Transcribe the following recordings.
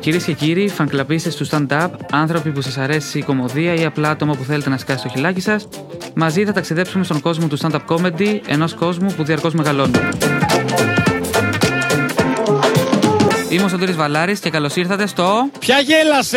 Κυρίες και κύριοι, φανκλαμπίστες του stand-up, άνθρωποι που σας αρέσει η κωμωδία ή απλά άτομα που θέλετε να σκάσει το χιλάκι σας, μαζί θα ταξιδέψουμε στον κόσμο του stand-up comedy, ενός κόσμου που διαρκώς μεγαλώνει. Είμαι ο Σωτήρης Βαλάρης και καλώς ήρθατε στο... Ποια γέλασε!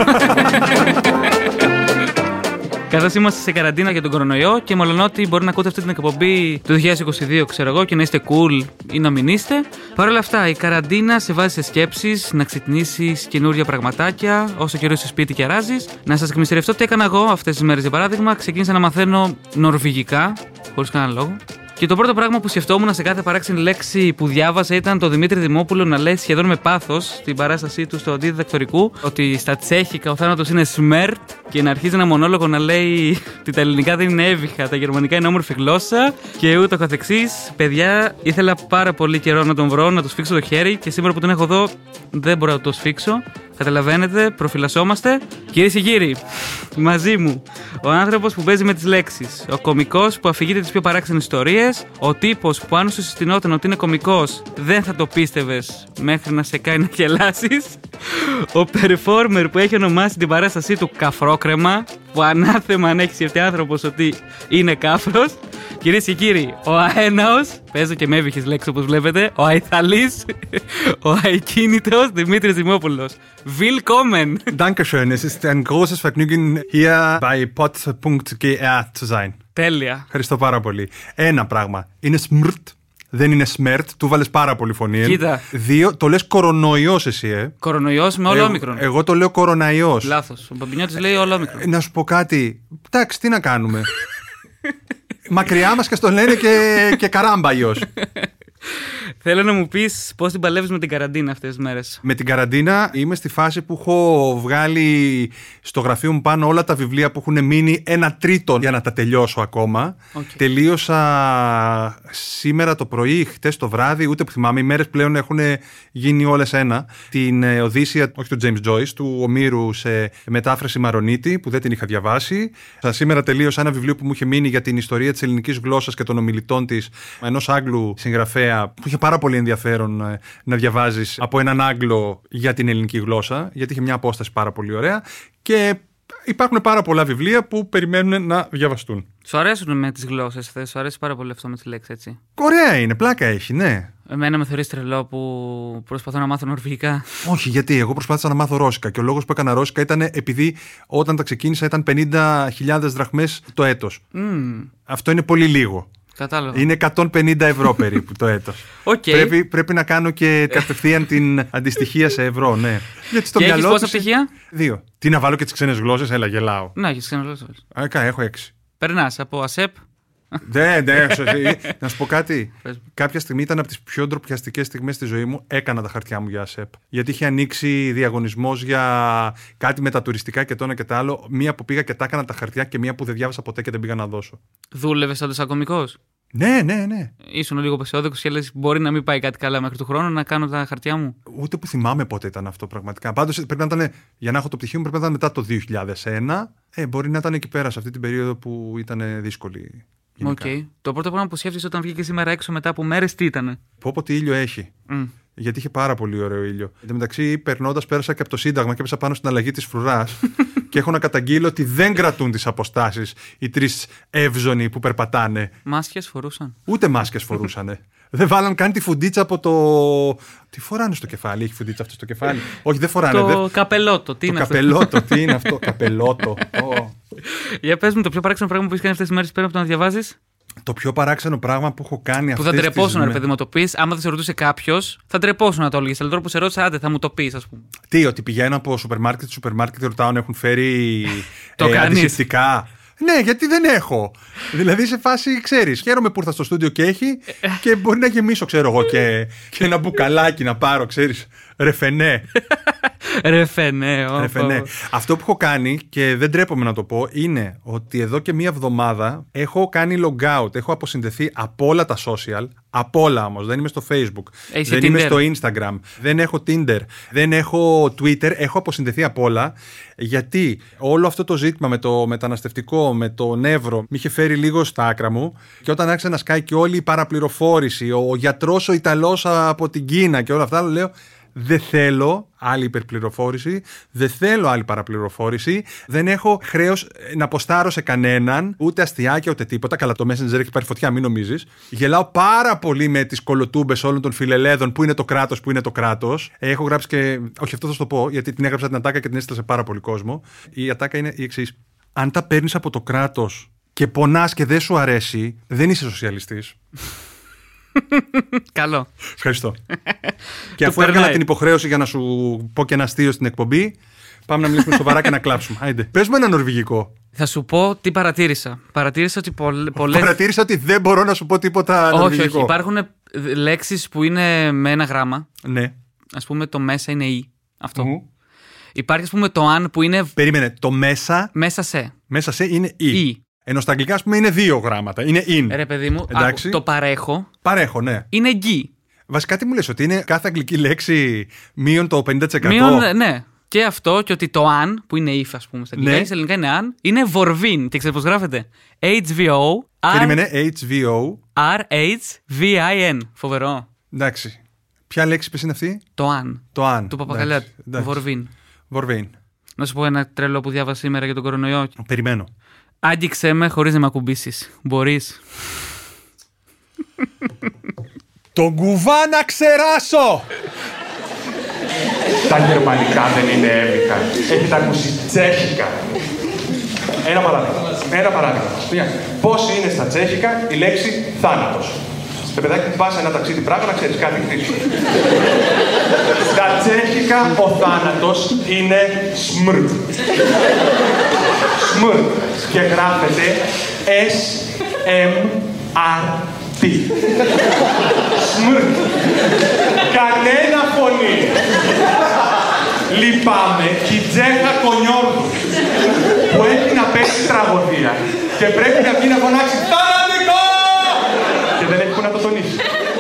Καθώς είμαστε σε καραντίνα για τον κορονοϊό και μολονότι μπορεί να ακούτε αυτή την εκπομπή το 2022, ξέρω εγώ, και να είστε cool ή να μην είστε, παρόλα αυτά η καραντίνα σε βάζει σε σκέψεις, να ξυπνήσεις καινούργια πραγματάκια, όσο καιρό είσαι σπίτι και αράζεις. Να σας εκμυστηρευτώ τι έκανα εγώ αυτές τις μέρες, για παράδειγμα, ξεκίνησα να μαθαίνω νορβηγικά, χωρίς κανένα λόγο. Και το πρώτο πράγμα που σκεφτόμουν σε κάθε παράξενη λέξη που διάβασα ήταν το Δημήτρη Δημόπουλο να λέει σχεδόν με πάθος στην παράστασή του στο αντιδιδακτορικού ότι στα τσέχικα ο θάνατος είναι σμέρτ και να αρχίζει ένα μονόλογο να λέει ότι τα ελληνικά δεν είναι έβυχα, τα γερμανικά είναι όμορφη γλώσσα και ούτω καθεξής. Παιδιά, ήθελα πάρα πολύ καιρό να τον βρω, να του σφίξω το χέρι και σήμερα που τον έχω εδώ δεν μπορώ να το σφίξω. Καταλαβαίνετε, προφυλασσόμαστε. Κυρίες και κύριοι, μαζί μου ο άνθρωπος που παίζει με τις λέξεις, ο κωμικός που αφηγείται τις πιο παράξενες ιστορίες, ο τύπος που αν σου συστηνόταν ότι είναι κωμικός δεν θα το πίστευες μέχρι να σε κάνει να γελάσεις, ο performer που έχει ονομάσει την παράστασή του Καφρόκρεμα, που ανάθεμα αν έχει σκεφτεί άνθρωπος ότι είναι κάφρος. Κυρίες και κύριοι, ο αέναος, παίζω και με έβυχες λέξεις όπως βλέπετε, ο αϊθαλής, ο αικίνητος Δημήτρης Δημόπουλος. Willkommen! Dankeschön, es ist ein großes Vergnügen, hier bei pod.gr zu sein. Τέλεια. Ευχαριστώ πάρα πολύ. Ένα πράγμα, είναι σμρτ, δεν είναι σμέρτ, του βάλες πάρα πολύ φωνή. Κοίτα. Δύο, το λες κορονοϊός εσύ, Κορονοϊός με όλο-όμικρον. Εγώ το λέω κοροναϊός. Λάθος. Ο Μπαμπινιώτης λέει όλο-όμικρον. Να σου πω κάτι, εντάξει, τι να κάνουμε. Μακριά μας και στον λένε και καράμπαγιος. Θέλω να μου πεις πώς την παλεύεις με την καραντίνα αυτές τις μέρες. Με την καραντίνα είμαι στη φάση που έχω βγάλει στο γραφείο μου πάνω όλα τα βιβλία που έχουν μείνει 1/3 για να τα τελειώσω ακόμα. Okay. Τελείωσα σήμερα το πρωί, χτες το βράδυ, ούτε που θυμάμαι, οι μέρες πλέον έχουν γίνει όλες ένα. Την Οδύσσεια, όχι του James Joyce, του Ομήρου σε μετάφραση Μαρονίτη, που δεν την είχα διαβάσει. Σήμερα τελείωσα ένα βιβλίο που μου είχε μείνει για την ιστορία της ελληνικής γλώσσας και των ομιλητών της, ενός Άγγλου συγγραφέα που είχε πάρα πολύ ενδιαφέρον να διαβάζεις από έναν Άγγλο για την ελληνική γλώσσα, γιατί είχε μια απόσταση πάρα πολύ ωραία και υπάρχουν πάρα πολλά βιβλία που περιμένουν να διαβαστούν. Σου αρέσουν με τις γλώσσες, σου αρέσει πάρα πολύ αυτό με τις λέξεις, έτσι? Ωραία είναι, πλάκα έχει, ναι. Εμένα με θεωρείς τρελό που προσπαθώ να μάθω νορβηγικά. Όχι, γιατί εγώ προσπάθησα να μάθω ρώσικα και ο λόγος που έκανα ρώσικα ήταν επειδή όταν τα ξεκίνησα ήταν 50.000 δραχμές το έτος. Αυτό είναι πολύ λίγο. Κατάλαβα. Είναι 150 ευρώ περίπου το έτος. Okay. Πρέπει να κάνω και κατευθείαν την αντιστοιχεία σε ευρώ, ναι. Γιατί στο και μυαλό έχεις πόσα πτυχία? 2. Τι να βάλω και τις ξένες γλώσσες, έλα γελάω. Να, έχεις ξένες γλώσσες. Έχω 6. Περνάς από ΑΣΕΠ. Ναι, να σου πω κάτι. Κάποια στιγμή ήταν από τις πιο ντροπιαστικές στιγμές στη ζωή μου. Έκανα τα χαρτιά μου για ΑΣΕΠ. Γιατί είχε ανοίξει διαγωνισμός για κάτι με τα τουριστικά και το ένα και το άλλο. Μία που πήγα και τα έκανα τα χαρτιά και μία που δεν διάβασα ποτέ και δεν πήγα να δώσω. Δούλευες σαν κωμικός? Ναι. Ήσουν λίγο πεσιόδικος και λες μπορεί να μην πάει κάτι καλά μέχρι του χρόνου να κάνω τα χαρτιά μου. Ούτε που θυμάμαι πότε ήταν αυτό πραγματικά. Πάντως πρέπει να ήταν, για να έχω το πτυχίο μου πρέπει να ήταν μετά το 2001. Μπορεί να ήταν εκεί πέρα σε αυτή την περίοδο που ήταν δύσκολη. Okay. Το πρώτο πράγμα που σκέφτεσαι όταν βγήκε σήμερα έξω μετά από μέρες τι ήτανε? Πω τι ήλιο έχει. Γιατί είχε πάρα πολύ ωραίο ήλιο. Εν τω μεταξύ, περνώντας, πέρασα και από το Σύνταγμα και έπεσα πάνω στην αλλαγή της φρουράς και έχω να καταγγείλω ότι δεν κρατούν τις αποστάσεις οι 3 εύζωνοι που περπατάνε. Μάσκες φορούσαν? Ούτε μάσκες φορούσανε. Δεν βάλαν καν τη φουντίτσα από το. Τι φοράνε στο κεφάλι, έχει φουντίτσα αυτό στο κεφάλι? Όχι, δεν φοράνε. Το καπελότο, τι είναι αυτό? Καπελότο, τι είναι αυτό? Καπελότο. Για πες μου το πιο παράξενο πράγμα που έχεις κάνει αυτές τις μέρες πέρα από το να διαβάζεις. Το πιο παράξενο πράγμα που έχω κάνει αυτές τις μέρες. Που θα ντρεπόσουν, ρε παιδί μου, το πεις. Άμα δεν σε ρωτούσε κάποιος, θα ντρεπόσουν να το έλεγες. Αλλά τώρα που σε ρώτησα, άντε, θα μου το πεις, ας πούμε. Τι, ότι πηγαίνω από σούπερ μάρκετ, ρωτάω αν έχουν φέρει αντισηπτικά. Ναι, γιατί δεν έχω. Δηλαδή σε φάση, ξέρεις, χαίρομαι που ήρθα στο στούντιο και έχει και μπορεί να γεμίσω, ξέρω εγώ, και ένα μπουκαλάκι να πάρω, ξέρεις. Ρεφενέ. Ρεφενέ. Αυτό που έχω κάνει και δεν τρέπομαι να το πω είναι ότι εδώ και μία εβδομάδα έχω κάνει log out. Έχω αποσυνδεθεί από όλα τα social. Από όλα όμως. Δεν είμαι στο Facebook. Δεν είμαι στο Instagram. Δεν έχω Tinder. Δεν έχω Twitter. Έχω αποσυνδεθεί από όλα. Γιατί όλο αυτό το ζήτημα με το μεταναστευτικό, με το νεύρο, με είχε φέρει λίγο στα άκρα μου. Και όταν άρχισε να σκάει και όλη η παραπληροφόρηση, ο γιατρός ο Ιταλός από την Κίνα και όλα αυτά, λέω. Δεν θέλω άλλη υπερπληροφόρηση, δεν θέλω άλλη παραπληροφόρηση, δεν έχω χρέος να ποστάρω σε κανέναν, ούτε αστιάκια ούτε τίποτα. Καλά, το Messenger έχει πάρει φωτιά, μην νομίζεις. Γελάω πάρα πολύ με τις κολοτούμπες όλων των φιλελέδων που είναι το κράτος, που είναι το κράτος. Έχω γράψει και. Όχι, αυτό θα σου το πω, γιατί την έγραψα την ατάκα και την έστειλα σε πάρα πολύ κόσμο. Η ατάκα είναι η εξής. Αν τα παίρνεις από το κράτος και πονάς και δεν σου αρέσει, δεν είσαι σοσιαλιστής. Καλό. Ευχαριστώ. Και αφού έκανα την υποχρέωση για να σου πω και ένα αστείο στην εκπομπή, πάμε να μιλήσουμε σοβαρά και να κλάψουμε. Άιντε. Πες μου ένα νορβηγικό. Θα σου πω τι παρατήρησα. Παρατήρησα ότι πολλές. Παρατήρησα ότι δεν μπορώ να σου πω τίποτα νορβηγικό. Όχι. Υπάρχουν λέξεις που είναι με ένα γράμμα. Ναι. Ας πούμε το μέσα είναι ή. Αυτό. Υπάρχει, ας πούμε, το αν που είναι. Περίμενε. Το μέσα. Μέσα σε. Μέσα σε είναι ή. Ενώ στα αγγλικά, ας πούμε, είναι 2 γράμματα. Είναι in. Ρε παιδί μου, το παρέχω. Παρέχω, ναι. Είναι γκί. Βασικά, τι μου λες, ότι είναι κάθε αγγλική λέξη μείον το 50%. Ναι. Και αυτό, και ότι το αν, που είναι if, ας πούμε, στα αγγλικά, στα ελληνικά είναι αν, είναι βορβίν. Και ξέρεις πώς γράφεται. HVO. Περίμενε, HVO. RHVIN. Φοβερό. Εντάξει. Ποια λέξη πες είναι αυτή? Το αν. Το αν. Του Παπακαλιά. Βορβίν. Βορβίν. Να σου πω ένα τρελό που διάβασα σήμερα για τον κορονοϊό. Περιμένω. Άγγιξέ με χωρίς να με ακουμπήσεις. Μπορείς? Τον κουβά να ξεράσω! Τα γερμανικά δεν είναι έμικα. Έχετε ακούσει τσέχικα. Ένα παράδειγμα. Πώς είναι στα τσέχικα η λέξη θάνατος? Παιδάκι, πας ένα ταξίδι πράγμα να ξέρεις κάτι χρήσιμο. Στα τσέχικα ο θάνατος είναι σμρτ. Σμρτ. Και γράφεται S-M-R-T. Σμρτ. Κανένα φωνή. Λυπάμαι και η Τσέχα Κονιόρδου που έχει να παίξει τραγωδία και πρέπει να βγει να φωνάξει θανατικό! Και δεν έχει που να το τονίσει.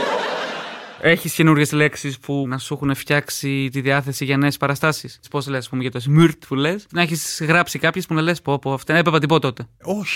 Έχεις καινούργιες λέξεις που να σου έχουν φτιάξει τη διάθεση για νέες παραστάσεις? Πώς λες, ας πούμε, για το σμουρτ που λες, να έχεις γράψει κάποιες που να λες πω αυτά έπρεπε να την πω τότε?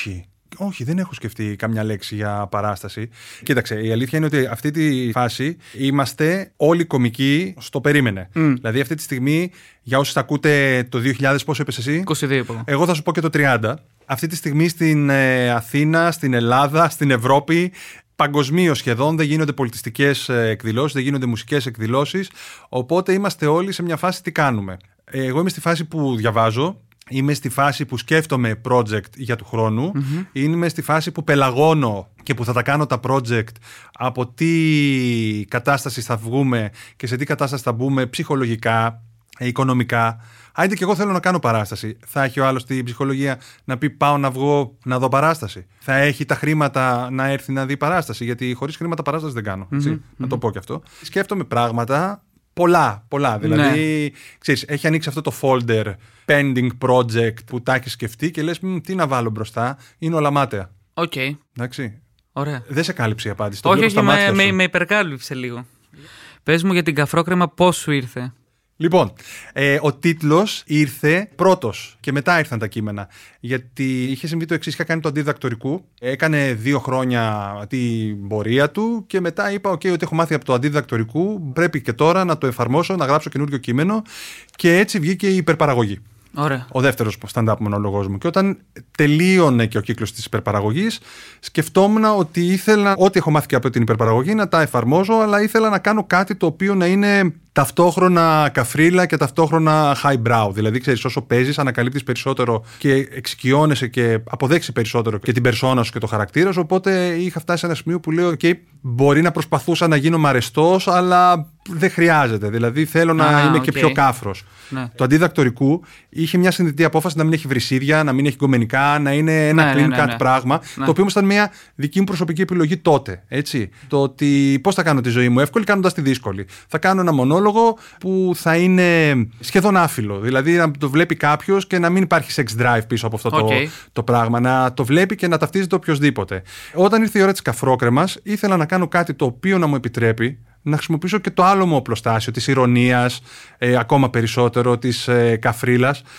Όχι, δεν έχω σκεφτεί καμιά λέξη για παράσταση. Κοίταξε, η αλήθεια είναι ότι αυτή τη φάση είμαστε όλοι κομικοί στο περίμενε. Δηλαδή αυτή τη στιγμή, για όσους τα ακούτε το 2000, πόσο είπες εσύ? 22 είπα. Εγώ θα σου πω και το 30. Αυτή τη στιγμή στην Αθήνα, στην Ελλάδα, στην Ευρώπη, παγκοσμίως σχεδόν δεν γίνονται πολιτιστικές εκδηλώσεις, δεν γίνονται μουσικές εκδηλώσεις. Οπότε είμαστε όλοι σε μια φάση τι κάνουμε. Εγώ είμαι στη φάση που διαβάζω. Είμαι στη φάση που σκέφτομαι project για του χρόνου. Είμαι στη φάση που πελαγώνω και που θα τα κάνω τα project από τι κατάσταση θα βγούμε και σε τι κατάσταση θα μπούμε ψυχολογικά, οικονομικά. Άιντε και εγώ θέλω να κάνω παράσταση. Θα έχει ο άλλος την ψυχολογία να πει πάω να βγω να δω παράσταση? Θα έχει τα χρήματα να έρθει να δει παράσταση? Γιατί χωρίς χρήματα παράσταση δεν κάνω. Να το πω και αυτό. Σκέφτομαι πράγματα. Πολλά. Δηλαδή, ξέρεις, έχει ανοίξει αυτό το folder pending project που τα έχει σκεφτεί και λες τι να βάλω μπροστά. Είναι όλα μάταια. Οκ. Εντάξει. Ωραία. Δεν σε κάλυψε η απάντηση. Όχι, με υπερκάλυψε λίγο. Πες μου για την καφρόκρεμα πώς σου ήρθε? Λοιπόν, ο τίτλος ήρθε πρώτος και μετά ήρθαν τα κείμενα. Γιατί είχε συμβεί το εξής: είχα κάνει το αντιδιδακτορικού, έκανε 2 χρόνια την πορεία του και μετά είπα: OK, ότι έχω μάθει από το αντιδιδακτορικού, πρέπει και τώρα να το εφαρμόσω, να γράψω καινούριο κείμενο. Και έτσι βγήκε η υπερπαραγωγή. Ωραία. Ο δεύτερος stand-up μονόλογος μου. Και όταν τελείωνε και ο κύκλος της υπερπαραγωγής, σκεφτόμουν ότι ήθελα ό,τι έχω μάθει και από την υπερπαραγωγή να τα εφαρμόζω, αλλά ήθελα να κάνω κάτι το οποίο να είναι ταυτόχρονα καφρίλα και ταυτόχρονα highbrow. Δηλαδή, ξέρεις, όσο παίζεις, ανακαλύπτεις περισσότερο και εξοικειώνεσαι και αποδέξεις περισσότερο και την περσόνα σου και το χαρακτήρα σου. Οπότε είχα φτάσει σε ένα σημείο που λέω: OK, μπορεί να προσπαθούσα να γίνω αρεστός, αλλά δεν χρειάζεται. Δηλαδή, θέλω να είμαι και πιο κάφρος. Ναι. Το αντιδιδακτορικού είχε μια συνειδητή απόφαση να μην έχει βρυσίδια, να μην έχει γκομενικά, να είναι ένα clean cut πράγμα. Το οποίο όμως ήταν μια δική μου προσωπική επιλογή τότε. Έτσι. Το ότι πώς θα κάνω τη ζωή μου εύκολη κάνοντας τη δύσκολη. Θα κάνω ένα μονόλογο που θα είναι σχεδόν άφιλο. Δηλαδή να το βλέπει κάποιος και να μην υπάρχει sex drive πίσω από αυτό το πράγμα. Να το βλέπει και να ταυτίζεται οποιοδήποτε. Όταν ήρθε η ώρα της καφρόκρεμας, ήθελα να κάνω κάτι το οποίο να μου επιτρέπει να χρησιμοποιήσω και το άλλο μου οπλοστάσιο, της ηρωνίας, ακόμα περισσότερο, της καφρίλας,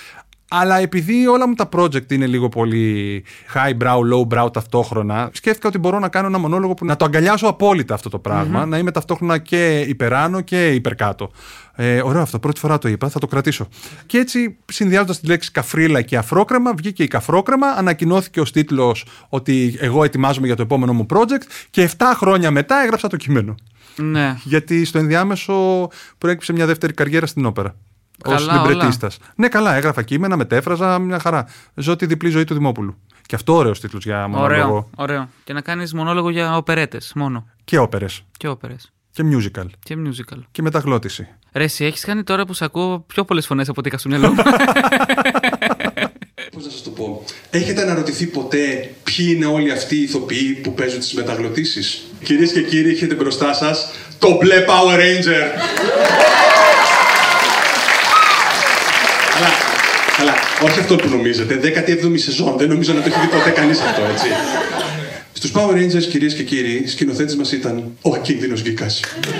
Αλλά επειδή όλα μου τα project είναι λίγο πολύ high brow, low brow ταυτόχρονα, σκέφτηκα ότι μπορώ να κάνω ένα μονόλογο που να το αγκαλιάσω απόλυτα αυτό το πράγμα, να είμαι ταυτόχρονα και υπεράνω και υπερκάτω. Ωραίο αυτό, πρώτη φορά το είπα, θα το κρατήσω. Και έτσι, συνδυάζοντας τη λέξη καφρίλα και αφρόκρεμα, βγήκε η καφρόκρεμα, ανακοινώθηκε ως τίτλος ότι εγώ ετοιμάζομαι για το επόμενο μου project και 7 χρόνια μετά έγραψα το κείμενο. Ναι. Γιατί στο ενδιάμεσο προέκυψε μια δεύτερη καριέρα στην όπερα. Ως λιμπρετίστας. Ναι, καλά, έγραφα κείμενα, μετέφραζα, μια χαρά. Ζω τη διπλή ζωή του Δημόπουλου. Και αυτό ωραίος τίτλος για μονόλογο. Ωραίο. Και να κάνεις μονόλογο για οπερέτες μόνο. Και όπερες. Και musical. Και μεταγλώτηση. Ρε, εσύ έχεις κάνει τώρα που σ' ακούω πιο πολλές φωνές από ό,τι είχα στο μυαλό μου. Πώς να σας το πω. Έχετε αναρωτηθεί ποτέ ποιοι είναι όλοι αυτοί οι ηθοποιοί που παίζουν τις μεταγλωτήσεις? Κυρίες και κύριοι, έχετε μπροστά σας το μπλε Power Ranger. Αλλά όχι αυτό που νομίζετε. 17η σεζόν. Δεν νομίζω να το έχει δει ποτέ κανείς αυτό, έτσι. Στους Power Rangers, κυρίες και κύριοι, σκηνοθέτης μας ήταν ο ακίνδυνος Γκίκας.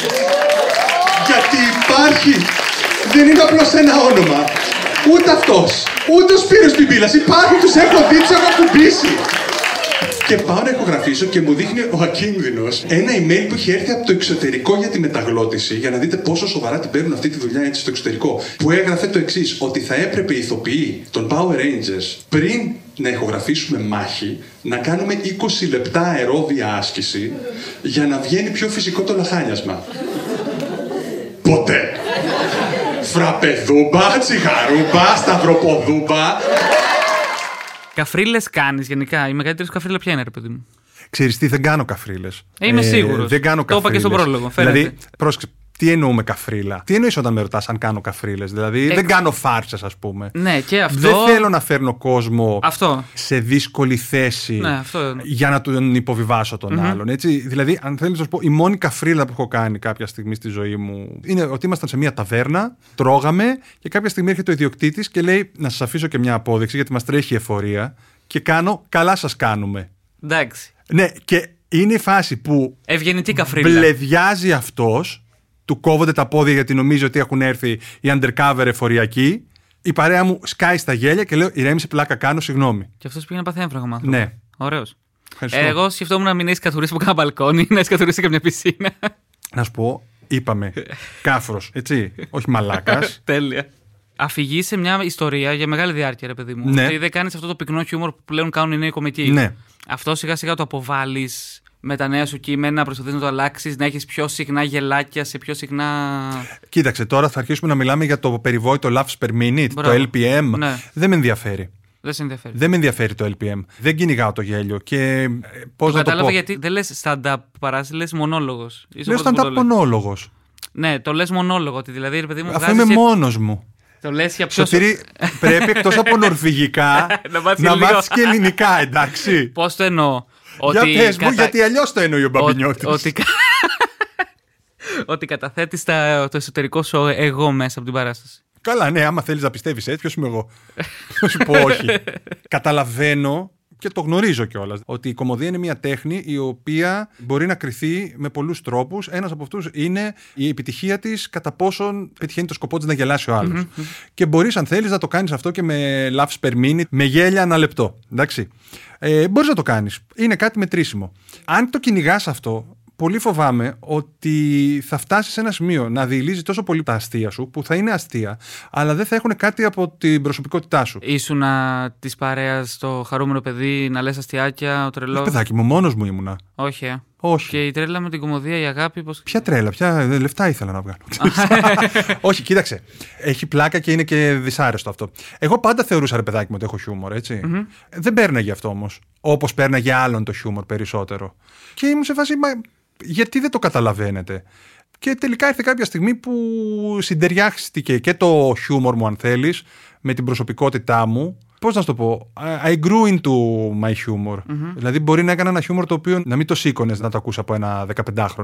Γιατί υπάρχει! Δεν είναι απλώς ένα όνομα. Ούτε αυτός, ούτε ο Σπύρος Πιμπίλας. Υπάρχουν, τους έχω δει, τους έχω ακουμπήσει. Και πάω να ηχογραφήσω και μου δείχνει ο ακίνδυνος ένα email που έχει έρθει από το εξωτερικό για τη μεταγλώτηση, για να δείτε πόσο σοβαρά την παίρνουν αυτή τη δουλειά έτσι στο εξωτερικό. Που έγραφε το εξής, ότι θα έπρεπε οι ηθοποιοί των Power Rangers πριν να ηχογραφήσουμε μάχη, να κάνουμε 20 λεπτά αερόβια άσκηση για να βγαίνει πιο φυσικό το λαχάνιασμα. Ποτέ. Φραπεδούμπα, τσιγαρούμπα, σταυροποδούμπα. Καφρίλες κάνεις γενικά? Η μεγαλύτερη σου καφρίλα ποια είναι, ρε παιδί μου? Ξέρεις τι, δεν κάνω καφρίλες. Είμαι σίγουρος. Δεν κάνω καφρίλες. Το είπα και στον πρόλογο. Φαίνεται. Δηλαδή, πρόσεξε, τι εννοούμε καφρίλα? Τι εννοείς όταν με ρωτάς αν κάνω καφρίλες? Δηλαδή, δεν κάνω φάρσες, ας πούμε. Ναι, και αυτό. Δεν θέλω να φέρνω κόσμο σε δύσκολη θέση για να τον υποβιβάσω τον άλλον. Έτσι. Δηλαδή, αν θέλεις να σου πω, η μόνη καφρίλα που έχω κάνει κάποια στιγμή στη ζωή μου είναι ότι ήμασταν σε μια ταβέρνα, τρώγαμε και κάποια στιγμή έρχεται ο ιδιοκτήτης και λέει: να σας αφήσω και μια απόδειξη γιατί μας τρέχει η εφορία. Και κάνω, καλά σας κάνουμε. Εντάξει. Ναι, και είναι η φάση που ευγενική καφρίλα. Μπλεδιάζει αυτός, του κόβονται τα πόδια γιατί νομίζει ότι έχουν έρθει οι undercover εφοριακοί. Η παρέα μου σκάει στα γέλια και λέω: ηρέμησε, πλάκα κάνω, συγγνώμη. Και αυτός πήγε να πάθει έμφραγμα. Ναι. Ωραίος. Εγώ σκεφτόμουν να μην έχει καθορίσει από κανένα μπαλκόνι, να έχει καθορίσει καμιά πισίνα. Να σου πω, είπαμε. Κάφρος, έτσι. Όχι μαλάκας. Τέλεια. Αφηγεί σε μια ιστορία για μεγάλη διάρκεια, ρε παιδί μου. Ναι. Ότι δεν κάνεις αυτό το πυκνό χιούμορ που πλέον κάνουν οι νέοι κομικοί. Ναι. Αυτό σιγά σιγά το αποβάλλεις με τα νέα σου κείμενα, προσπαθείς να το αλλάξεις, να έχεις πιο συχνά γελάκια σε πιο συχνά. Κοίταξε, τώρα θα αρχίσουμε να μιλάμε για το περιβόητο laughs per minute, το LPM. Ναι. Δεν με ενδιαφέρει. Δεν με ενδιαφέρει το LPM. Δεν κυνηγάω το γέλιο. Και πώς να το κατάλαβα πω. γιατί δεν λες stand-up παράσταση, λες μονόλογος. Λέω stand-up μονόλογος. Ναι, το λες μονόλογο. Ότι δηλαδή, ρε παιδί μου, αφού είμαι μόνος μου. Το λες για ποιο. Σωτήρη, πρέπει εκτός από νορβηγικά να μάθεις και ελληνικά, εντάξει. Πώς το εννοώ? Για πες μου, γιατί αλλιώς το εννοεί ο Μπαμπινιώτης. Ότι καταθέτεις το εσωτερικό σου εγώ μέσα από την παράσταση. Καλά, ναι, άμα θέλεις να πιστεύεις έτσι, ποιος είμαι εγώ? Θα σου πω όχι. Καταλαβαίνω και το γνωρίζω κιόλας ότι η κωμωδία είναι μια τέχνη η οποία μπορεί να κριθεί με πολλούς τρόπους. Ένας από αυτούς είναι η επιτυχία της, κατά πόσον πετυχαίνει το σκοπό της να γελάσει ο άλλος. Και μπορείς, αν θέλεις, να το κάνεις αυτό και με laughs per minute, με γέλια ανά λεπτό. Εντάξει. Μπορείς να το κάνεις. Είναι κάτι μετρήσιμο. Αν το κυνηγάς αυτό, πολύ φοβάμαι ότι θα φτάσεις σε ένα σημείο να διηλύζει τόσο πολύ τα αστεία σου, που θα είναι αστεία, αλλά δεν θα έχουν κάτι από την προσωπικότητά σου. Ήσουνα της παρέας το χαρούμενο παιδί, να λες αστιάκια, ο τρελός? Παιδάκι μου, μόνος μου ήμουνα. Όχι, Όχι. Και η τρέλα με την κωμωδία, η αγάπη, πώς... Ποια τρέλα, ποια λεφτά ήθελα να βγάλω. Όχι, κοίταξε. Έχει πλάκα και είναι και δυσάρεστο αυτό. Εγώ πάντα θεωρούσα, ρε παιδάκι μου, ότι έχω χιούμορ, έτσι. Δεν πέρναγε αυτό όμως. Όπως πέρναγε άλλον το χιούμορ περισσότερο. Και ήμουν σε φάση, γιατί δεν το καταλαβαίνετε? Και τελικά ήρθε κάποια στιγμή που συντεριάχτηκε και το χιούμορ μου, αν θέλεις, με την προσωπικότητά μου. Πώς να σου το πω? I grew into my humor. Δηλαδή, μπορεί να έκανα ένα χιούμορ το οποίο να μην το σήκωνες να το ακούσει από ένα 15χρονο.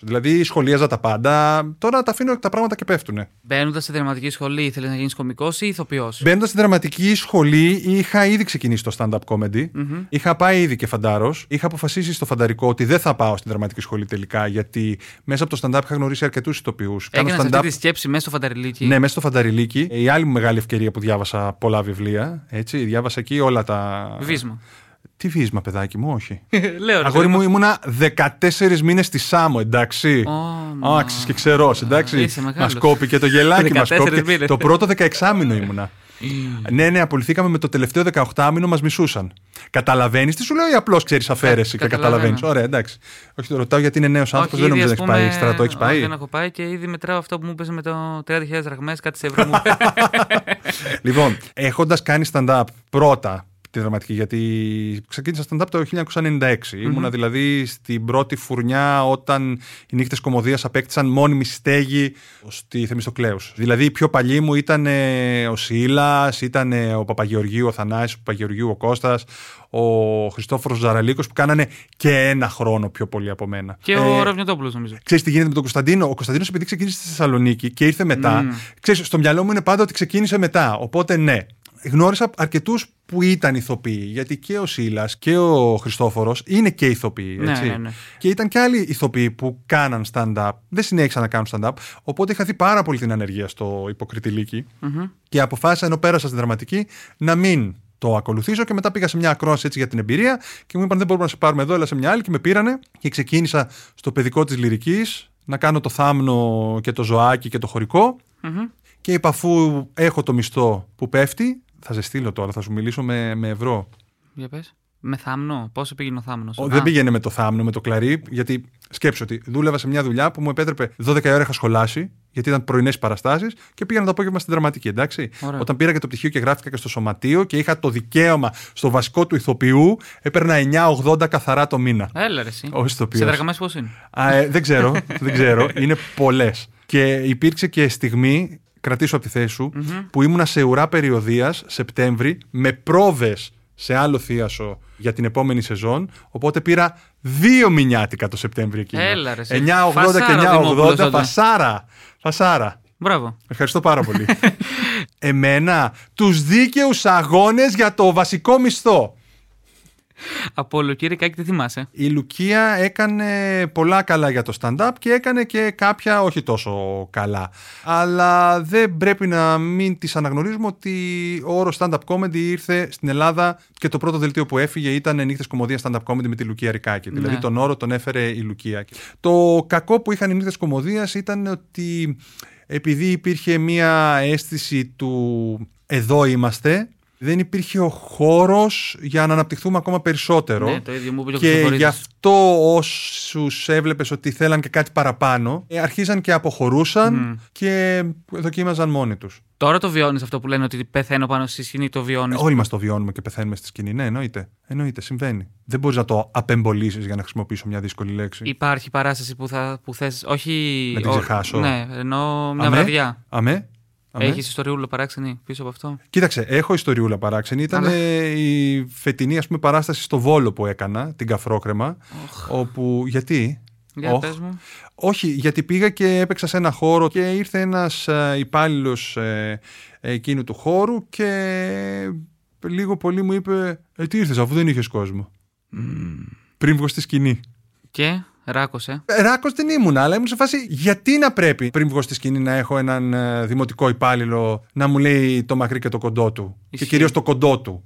Δηλαδή σχολίαζα τα πάντα. Τώρα τα αφήνω τα πράγματα και πέφτουνε. Μπαίνοντας σε δραματική σχολή, ήθελες να γίνεις κωμικός ή ηθοποιός? Μπαίνοντας στη δραματική σχολή, είχα ήδη ξεκινήσει το stand-up comedy. Είχα πάει ήδη και φαντάρος. Είχα αποφασίσει στο φανταρικό ότι δεν θα πάω στη δραματική σχολή τελικά, γιατί μέσα από το stand-up είχα γνωρίσει αρκετούς ηθοποιούς. Έκανες αυτή τη σκέψη μέσα στο φανταριλίκι? Ναι, μέσα στο φανταριλίκι. Η άλλη μου μεγάλη ευκαιρία που διάβασα πολλά βιβλία. Έτσι, διάβασα εκεί όλα τα. Βίσμα. Τι βίσμα, παιδάκι μου, όχι. Λέω, αγόρι μου, ήμουνα 14 μήνες στη Σάμο, εντάξει. Άξις και ξερός, εντάξει. Μας κόπηκε το γελάκι, μας κόπηκε. Το πρώτο 16μηνο ήμουνα. Ναι, απολυθήκαμε με το τελευταίο 18μηνο, μας μισούσαν. Καταλαβαίνεις τι σου λέω ή απλώς ξέρεις αφαίρεση και καταλαβαίνεις? Ωραία, εντάξει. Όχι, το ρωτάω γιατί είναι νέος άνθρωπος, δεν νομίζω να έχει πάει στρατό. Έχει πάει? Δεν έχω πάει και ήδη μετράω αυτό που μου έπαιζε με το 30.000 δραχμές, κάτι σε ευρώ μου. Λοιπόν, έχοντας κάνει stand-up πρώτα τη δραματική, γιατί ξεκίνησα stand-up το 1996. Ήμουνα δηλαδή στην πρώτη φουρνιά όταν οι νύχτες κωμωδίας απέκτησαν μόνιμη στέγη στη Θεμιστοκλέους. Δηλαδή οι πιο παλιοί μου ήταν ο Σίλας, ήταν ο Παπαγεωργίου ο Θανάσης, ο Παπαγεωργίου ο Κώστας, ο Χριστόφορος Ζαραλίκος, που κάνανε και ένα χρόνο πιο πολύ από μένα. Και ο Ραβνιωτόπουλος, νομίζω. Ξέρεις τι γίνεται με τον Κωνσταντίνο? Ο Κωνσταντίνος, επειδή ξεκίνησε στη Θεσσαλονίκη και ήρθε μετά, ξέρεις, στο μυαλό μου είναι πάντα ότι ξεκίνησε μετά. Οπότε ναι. Γνώρισα αρκετούς που ήταν ηθοποιοί, γιατί και ο Σίλας και ο Χριστόφορος είναι και ηθοποιοί, έτσι. Ναι. Και ήταν και άλλοι ηθοποιοί που κάναν stand-up, δεν συνέχισαν να κάνουν stand-up, οπότε είχα δει πάρα πολύ την ανεργία στο Υποκριτηλίκι και αποφάσισα, ενώ πέρασα στην δραματική, να μην το ακολουθήσω, και μετά πήγα σε μια ακρόαση έτσι για την εμπειρία και μου είπαν δεν μπορούμε να σε πάρουμε εδώ, αλλά σε μια άλλη, και με πήρανε και ξεκίνησα στο παιδικό της λυρικής να κάνω το Θάμνο και το Ζωάκι και το χωρικό. Και είπα, αφού έχω το μισθό που πέφτει, θα σε στείλω τώρα, θα σου μιλήσω με ευρώ. Για πες. Με Θάμνο, πόσο πήγαινε ο Θάμνος? Δεν πήγαινε με το Θάμνο, με το κλαρί, γιατί σκέψου ότι δούλευα σε μια δουλειά που μου επέτρεπε 12 ώρα, είχα σχολάσει, γιατί ήταν πρωινές παραστάσεις, και πήγαινα το απόγευμα στην δραματική, εντάξει. Ωραία. Όταν πήρα και το πτυχίο και γράφτηκα και στο σωματείο και είχα το δικαίωμα στο βασικό του ηθοποιού, έπαιρνα 9,80 καθαρά το μήνα. Έλα ρε εσύ. Σε δραχμές πώς είναι? Δεν ξέρω, είναι πολλές. Και υπήρξε και στιγμή, κρατήσω από τη θέση σου, που ήμουνα σε ουρά περιοδίας Σεπτέμβρη με πρόβες σε άλλο θίασο για την επόμενη σεζόν. Οπότε πήρα 2 μηνιάτικα το Σεπτέμβρη εκείνο. Έλα, ρε, 9,80 και 9,80. Φασάρα. Μπράβο. Ευχαριστώ πάρα πολύ. Εμένα, τους δίκαιους αγώνες για το βασικό μισθό. Από Λουκία Ρικάκη τι θυμάσαι? Η Λουκία έκανε πολλά καλά για το stand-up και έκανε και κάποια όχι τόσο καλά. Αλλά δεν πρέπει να μην τις αναγνωρίζουμε ότι ο όρος stand-up comedy ήρθε στην Ελλάδα και το πρώτο δελτίο που έφυγε ήταν νύχτες κωμωδίας stand-up comedy με τη Λουκία Ρικάκη. Ναι. Δηλαδή τον όρο τον έφερε η Λουκία. Το κακό που είχαν οι νύχτες κωμωδίας ήταν ότι επειδή υπήρχε μια αίσθηση του εδώ είμαστε, δεν υπήρχε ο χώρος για να αναπτυχθούμε ακόμα περισσότερο. Ναι, το ίδιο μου είπε και γι' αυτό όσους έβλεπες ότι θέλαν και κάτι παραπάνω, αρχίζαν και αποχωρούσαν και δοκίμαζαν μόνοι τους. Τώρα το βιώνεις αυτό που λένε ότι πεθαίνω πάνω στη σκηνή, το βιώνεις? Όλοι μας το βιώνουμε και πεθαίνουμε στη σκηνή. Ναι, εννοείται, συμβαίνει. Δεν μπορείς να το απεμπολίσεις, για να χρησιμοποιήσω μια δύσκολη λέξη. Υπάρχει παράσταση που θες, όχι. Να την ξεχάσω. Ναι, εννοώ μια βραδιά. Αμέ. Έχεις ιστοριούλα παράξενη πίσω από αυτό? Κοίταξε, έχω ιστοριούλα παράξενη. Ήταν η φετινή, ας πούμε, παράσταση στο Βόλο που έκανα, την Καφρόκρεμα. Όπου. Γιατί? Για πες μου. Όχι, γιατί πήγα και έπαιξα σε ένα χώρο και ήρθε ένας υπάλληλος εκείνου του χώρου και λίγο πολύ μου είπε τι ήρθες αφού δεν είχες κόσμο. Πριν βγω στη σκηνή. Και ράκωσε. Ράκος δεν ήμουν, αλλά ήμουν σε φάση γιατί να πρέπει πριν βγω στη σκηνή να έχω έναν δημοτικό υπάλληλο να μου λέει το μακρύ και το κοντό του. Και κυρίως το κοντό του.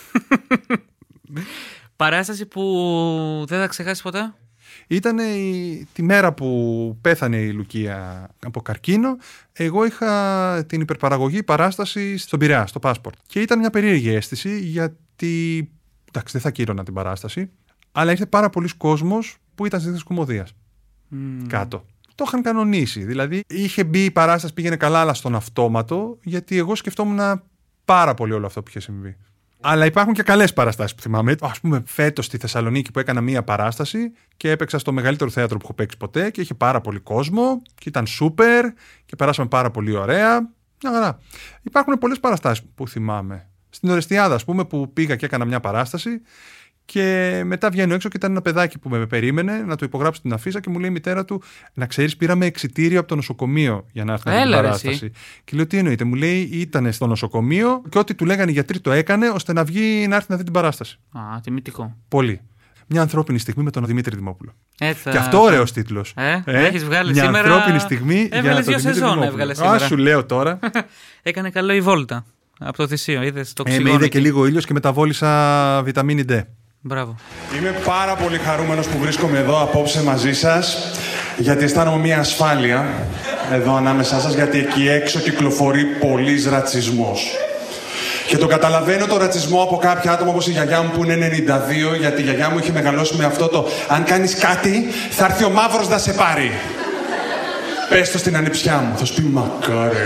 Παράσταση που δεν θα ξεχάσεις ποτέ? Ήταν τη μέρα που πέθανε η Λουκία από καρκίνο. Εγώ είχα την υπερπαραγωγή παράσταση στον Πειραιά, στο Passport. Και ήταν μια περίεργη αίσθηση γιατί, εντάξει, δεν θα κύρωνα την παράσταση, αλλά ήρθε πάρα πολλοί κόσμος που ήταν στις κωμωδίας κάτω. Το είχαν κανονίσει. Δηλαδή, είχε μπει η παράσταση, πήγαινε καλά, αλλά στον αυτόματο, γιατί εγώ σκεφτόμουν πάρα πολύ όλο αυτό που είχε συμβεί. Αλλά υπάρχουν και καλές παραστάσεις που θυμάμαι. Ας πούμε, φέτος στη Θεσσαλονίκη που έκανα μία παράσταση και έπαιξα στο μεγαλύτερο θέατρο που έχω παίξει ποτέ και είχε πάρα πολύ κόσμο και ήταν σούπερ και περάσαμε πάρα πολύ ωραία. Μια χαρά. Υπάρχουν πολλές παραστάσεις που θυμάμαι. Στην Ορεστιάδα, ας πούμε, που πήγα και έκανα μια παράσταση Και μετά βγαίνω έξω και ήταν ένα παιδάκι που με περίμενε να το υπογράψω την αφίσα και μου λέει η μητέρα του: να ξέρεις, πήραμε εξιτήριο από το νοσοκομείο για να έρθει να δει την παράσταση. Και λέω: τι εννοείται? Μου λέει: ήταν στο νοσοκομείο και ό,τι του λέγανε οι γιατροί το έκανε ώστε να βγει να έρθει να δει την παράσταση. Α, τιμητικό. Πολύ. Μια ανθρώπινη στιγμή με τον Δημήτρη Δημόπουλο. Έτσι, και αυτό ωραίος τίτλος. Έχεις βγάλει μια σήμερα. Μια ανθρώπινη στιγμή για να τον Δημήτρη Δημόπουλο. Α, σου λέω τώρα. Έκανε καλό η βόλτα από το Θησίο. Είδες το ξυγόνο. Με είδε και λίγο ήλιος και μεταβόλησα βιταμίνη D. Μπράβο. Είμαι πάρα πολύ χαρούμενος που βρίσκομαι εδώ απόψε μαζί σας, γιατί αισθάνομαι μια ασφάλεια εδώ ανάμεσά σας, γιατί εκεί έξω κυκλοφορεί πολύς ρατσισμός. Και το καταλαβαίνω το ρατσισμό από κάποια άτομα όπως η γιαγιά μου που είναι 92, γιατί η γιαγιά μου είχε μεγαλώσει με αυτό το «αν κάνεις κάτι, θα έρθει ο μαύρος να σε πάρει». Πες το στην ανιψιά μου, θα σου πει «μακάρι».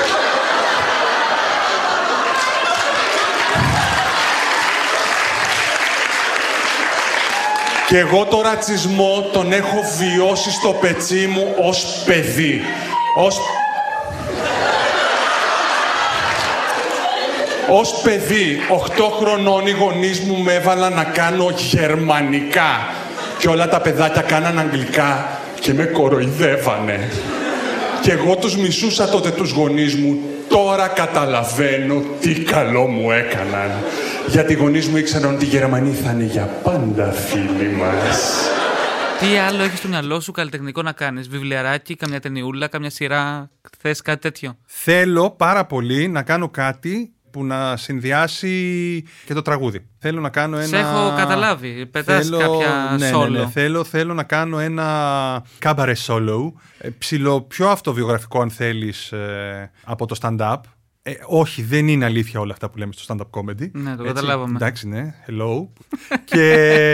Και εγώ το ρατσισμό τον έχω βιώσει στο πετσί μου ως παιδί. Ως παιδί, 8 χρονών οι γονείς μου με έβαλαν να κάνω γερμανικά. Και όλα τα παιδάκια κάναν αγγλικά και με κοροϊδεύανε. Και εγώ τους μισούσα τότε τους γονείς μου. Τώρα καταλαβαίνω τι καλό μου έκαναν. Γιατί οι γονείς μου ήξεραν ότι οι Γερμανοί θα είναι για πάντα φίλοι μας. Τι άλλο έχεις στο μυαλό σου καλλιτεχνικό να κάνεις? Βιβλιαράκι, καμιά ταινιούλα, καμιά σειρά? Θες κάτι τέτοιο? Θέλω πάρα πολύ να κάνω κάτι που να συνδυάσει και το τραγούδι. Θέλω να κάνω ένα... Σε έχω καταλάβει. Πετάς κάποια solo. Ναι. Θέλω να κάνω ένα cabaret solo. Ψηλό πιο αυτοβιογραφικό αν θέλεις από το stand-up. Όχι, δεν είναι αλήθεια όλα αυτά που λέμε στο stand-up comedy. Ναι, το καταλάβαμε. Εντάξει, ναι. Hello. Και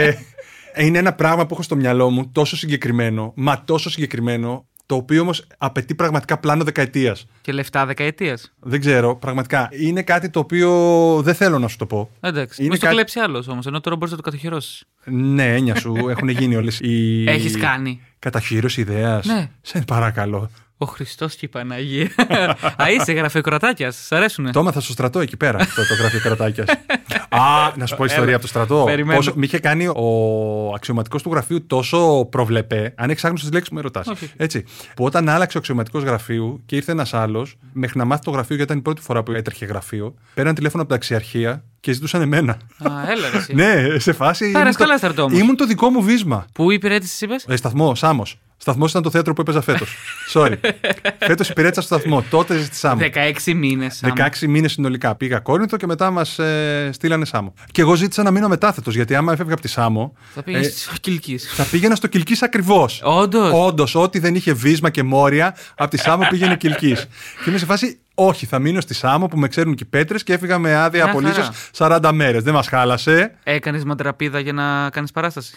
είναι ένα πράγμα που έχω στο μυαλό μου τόσο συγκεκριμένο, μα τόσο συγκεκριμένο, το οποίο όμως απαιτεί πραγματικά πλάνο δεκαετίας. Και λεφτά δεκαετίας. Δεν ξέρω, πραγματικά. Είναι κάτι το οποίο δεν θέλω να σου το πω. Εντάξει. Μη το κλέψει άλλος όμως, ενώ τώρα μπορείς να το κατοχυρώσεις. Ναι, έννοια σου, έχουν γίνει όλες οι... Έχεις κάνει καταχύρωση ιδέας? Ναι. Σε παρακαλώ. Ο Χριστός και η Παναγία. Α, είσαι γραφειοκρατάκιας, σ' αρέσουνε? Το έμαθα στο στρατό εκεί πέρα, το γραφειοκρατάκιας. Α, να σου πω ιστορία από το στρατό. Μη είχε κάνει ο αξιωματικός του γραφείου τόσο προβλεπέ. Αν έχεις άγνωστες λέξεις, με ρωτάς. Έτσι. Που όταν άλλαξε ο αξιωματικός γραφείου και ήρθε ένας άλλος, μέχρι να μάθει το γραφείο, γιατί ήταν η πρώτη φορά που έτρεχε γραφείο, πέραν τηλέφωνο από την ταξιαρχία και ζητούσαν εμένα. Α, έλα ρε εσύ. Ναι, σε φάση. Ήμουν το δικό μου βίσμα. Πού υπηρέτησες, είπες? Σταθμό, Σάμος. Σταθμός ήταν το θέατρο που έπαιζα φέτος. Sorry. Φέτος υπηρέτησα στο σταθμό. Τότε στη Σάμο. 16 μήνες. 16 μήνες συνολικά. Πήγα Κόρινθο και μετά μας στείλανε Σάμο. Και εγώ ζήτησα να μείνω μετάθετος, γιατί άμα έφευγα από τη Σάμο. Θα πήγαινε στο Κιλκής. Θα πήγαινα στο Κιλκής ακριβώς. Όντως, ό,τι δεν είχε βίσμα και μόρια, από τη Σάμο πήγαινε Κιλκής. Και είμαι σε φάση. Όχι, θα μείνω στη Σάμο που με ξέρουν και οι πέτρες και έφυγα με άδεια απολύσεως 40 μέρες. Δεν μας χάλασε. Έκανες μαντραπίδα για να κάνεις παράσταση?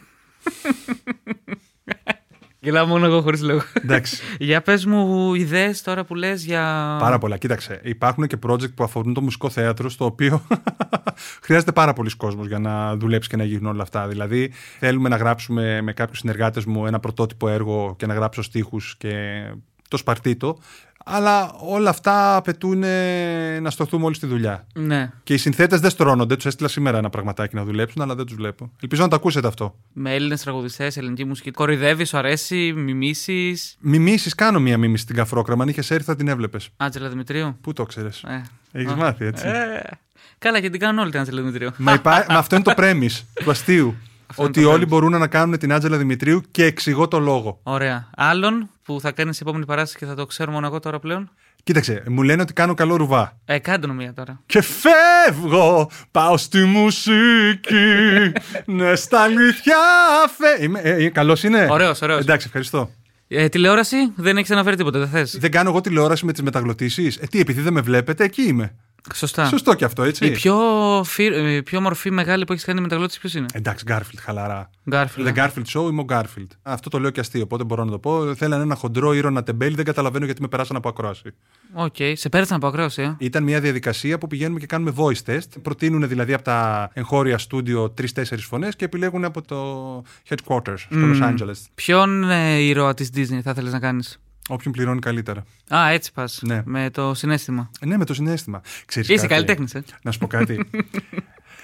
Γελάω μόνο εγώ χωρίς λόγο. Εντάξει. Για πες μου ιδέες τώρα που λες για... Πάρα πολλά. Κοίταξε, υπάρχουν και project που αφορούν το μουσικό θέατρο, στο οποίο χρειάζεται πάρα πολλής κόσμος για να δουλέψει και να γίνουν όλα αυτά. Δηλαδή, θέλουμε να γράψουμε με κάποιους συνεργάτες μου ένα πρωτότυπο έργο και να γράψω στίχους και το σπαρτίτο. Αλλά όλα αυτά απαιτούν να στρωθούμε όλοι στη δουλειά. Ναι. Και οι συνθέτες δεν στρώνονται. Τους έστειλα σήμερα ένα πραγματάκι να δουλέψουν, αλλά δεν τους βλέπω. Ελπίζω να το ακούσετε αυτό. Με Έλληνες τραγουδιστές, ελληνική μουσική. Κοροϊδεύεις, σου αρέσει, μιμήσεις? Μιμήσεις, κάνω μία μίμηση στην Καφρόκραμα. Αν είχες έρθει θα την έβλεπες. Άντζελα Δημητρίου. Πού το ξέρεις? Έχεις μάθει, έτσι. Καλά, και την κάνουν όλοι την Άντζελα Δημητρίου. Μα αυτό είναι το premise του αστείου. Ότι όλοι μπορούν να κάνουν την Άντζελα Δημητρίου και εξηγώ το λόγο. Ωραία. Άλλον που θα κάνεις επόμενη παράσταση και θα το ξέρω μόνο εγώ τώρα πλέον? Κοίταξε, μου λένε ότι κάνω καλό ρουβά. Κάντε νομία τώρα. Και φεύγω, πάω στη μουσική. Ναι, στα αλήθεια καλός είναι. Ωραίος. Εντάξει, ευχαριστώ. Τηλεόραση, δεν έχεις αναφέρει τίποτα, δεν θες? Δεν κάνω εγώ τηλεόραση με τις μεταγλωτήσεις. Τι, επειδή δεν με βλέπετε, εκεί είμαι. Σωστά. Σωστό και αυτό, έτσι. Η πιο μορφή μεγάλη που έχεις κάνει μεταγλώτηση ποιος είναι? Εντάξει, Garfield, χαλαρά. Garfield. The Garfield Show, είμαι ο Garfield. Αυτό το λέω και αστείο, οπότε μπορώ να το πω. Θέλανε ένα χοντρό ήρωα τεμπέλη, δεν καταλαβαίνω γιατί με περάσαν από ακρόαση. Οκ, σε πέρασαν από ακρόαση. Ήταν μια διαδικασία που πηγαίνουμε και κάνουμε voice test. Προτείνουν δηλαδή από τα εγχώρια στούντιο 3-4 φωνές και επιλέγουν από το headquarters στο Los Angeles. Ποιον ήρωα της Disney θα ήθελες να κάνεις? Όποιον πληρώνει καλύτερα. Α, έτσι πας. Ναι. Με το συναίσθημα. Ναι, με το συναίσθημα. Ξέρεις Είσαι καλλιτέχνης, Να σου πω κάτι.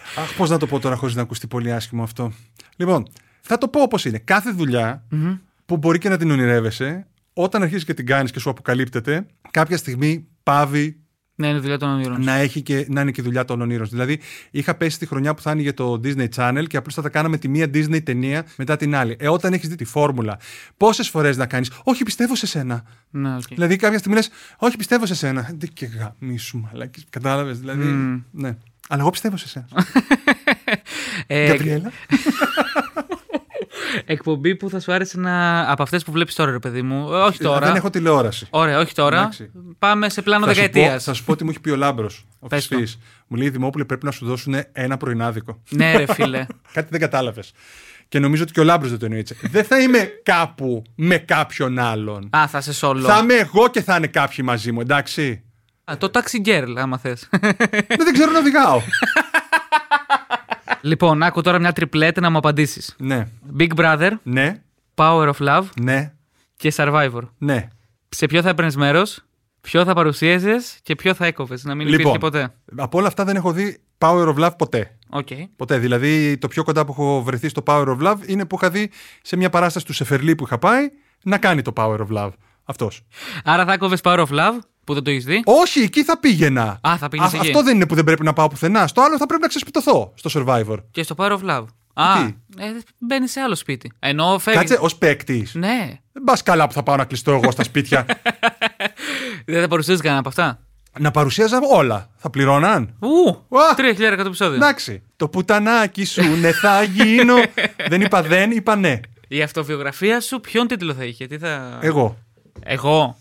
Αχ, πώς να το πω τώρα χωρίς να ακουστεί πολύ άσχημο αυτό. Λοιπόν, θα το πω όπως είναι. Κάθε δουλειά που μπορεί και να την ονειρεύεσαι, όταν αρχίζεις και την κάνεις και σου αποκαλύπτεται, κάποια στιγμή πάβει. Ναι, είναι δουλειά των ονείρων. Να είναι και η δουλειά των ονείρων. Δηλαδή, είχα πέσει τη χρονιά που θα άνοιγε το Disney Channel και απλώς θα τα κάναμε τη μία Disney ταινία μετά την άλλη. Όταν έχεις δει τη φόρμουλα, πόσες φορές να κάνεις, όχι πιστεύω σε σένα. Ναι, okay. Δηλαδή, κάποια στιγμή λες, όχι πιστεύω σε σένα. Τι και γαμίσου, μαλάκες. Κατάλαβες. Δηλαδή, ναι. Αλλά εγώ πιστεύω σε σένα. Γκαμπριέλα. Εκπομπή που θα σου άρεσε από αυτές που βλέπεις τώρα, ρε παιδί μου. Όχι τώρα. Δεν έχω τηλεόραση. Ωραία, όχι τώρα. Εντάξει. Πάμε σε πλάνο δεκαετίας. Θα σου πω τι μου έχει πει ο Λάμπρος. Μου λέει, Δημόπουλε, πρέπει να σου δώσουν ένα πρωινάδικο. Ναι, ρε φίλε. Κάτι δεν κατάλαβες. Και νομίζω ότι και ο Λάμπρος δεν το εννοεί έτσι. Δεν θα είμαι κάπου με κάποιον άλλον. Α, θα είσαι solo. Θα είμαι εγώ και θα είναι κάποιοι μαζί μου, εντάξει. Το taxi girl, άμα θες. Δεν ξέρω να οδηγάω. Λοιπόν, άκου τώρα μια τριπλέτη να μου απαντήσεις. Ναι. Big Brother, Ναι. Power of Love Ναι. και Survivor. Ναι. Σε ποιο θα έπαιρνες μέρος, ποιο θα παρουσίαζες και ποιο θα έκοβες, να μην υπήρχε ποτέ. Από όλα αυτά δεν έχω δει Power of Love ποτέ. Okay. Ποτέ. Δηλαδή, το πιο κοντά που έχω βρεθεί στο Power of Love είναι που είχα δει σε μια παράσταση του Σεφερλί που είχα πάει να κάνει το Power of Love. Αυτός. Άρα θα έκοβες Power of Love, που δεν το έχεις δει. Όχι, εκεί θα πήγαινα. Α, θα πήγαινες εκεί. Αυτό δεν είναι που δεν πρέπει να πάω πουθενά. Στο άλλο θα πρέπει να ξεσπιτωθώ στο Survivor. Και στο Power of Love. Μπαίνεις σε άλλο σπίτι. Ενώ φεύγεις. Κάτσε, ως παίκτης. Ναι. Δεν πας καλά που θα πάω να κλειστώ εγώ στα σπίτια. Δεν θα παρουσίαζες κανένα από αυτά. Να παρουσίαζα όλα. Θα πληρώναν. 3.000 το επεισόδιο. Εντάξει. Το πουτανάκι σου, ναι, θα γίνω. Δεν είπα δεν, είπα ναι. Η αυτοβιογραφία σου, ποιον τίτλο θα είχε, τι θα. Εγώ.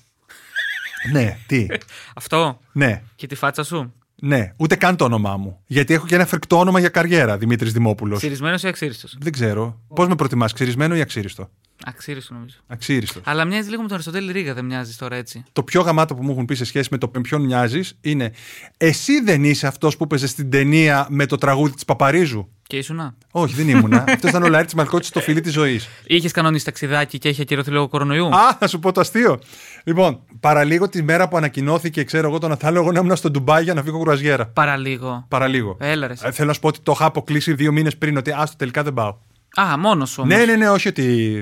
Ναι, τι. Αυτό. Ναι. Και τη φάτσα σου. Ναι, ούτε καν το όνομά μου. Γιατί έχω και ένα φρικτό όνομα για καριέρα, Δημήτρης Δημόπουλος. Ξυρισμένος ή αξίριστος? Δεν ξέρω. Πώς με προτιμάς, ξυρισμένο ή αξίριστο? Αξίριστο νομίζω. Αξίριστο. Αλλά μοιάζει λίγο με τον Αριστοτέλη Ρίγα, δεν μοιάζει τώρα έτσι? Το πιο γαμάτο που μου έχουν πει σε σχέση με το με ποιον μοιάζεις είναι εσύ δεν είσαι αυτός που παίζε στην ταινία με το τραγούδι της Παπαρίζου? Και ήσουνα. Όχι, δεν ήμουνα. Αυτό ήταν ο Λαέρτης Μαλκώτης στο Φιλί της Ζωής. Είχες κανονίσει ταξιδάκι και είχε ακυρωθεί λόγω κορονοϊού? Α, θα σου πω το αστείο. Λοιπόν, παραλίγο τη μέρα που ανακοινώθηκε, ξέρω εγώ, τον Αθάλο, εγώ να ήμουν στο Ντουμπάι για να φύγω κουραζιέρα. Παραλίγο. Έλα ρε. Θέλω να σου πω ότι το είχα αποκλείσει 2 μήνες πριν, ότι άστο τελικά δεν πάω. Α, μόνος όμως. Ναι, όχι ότι.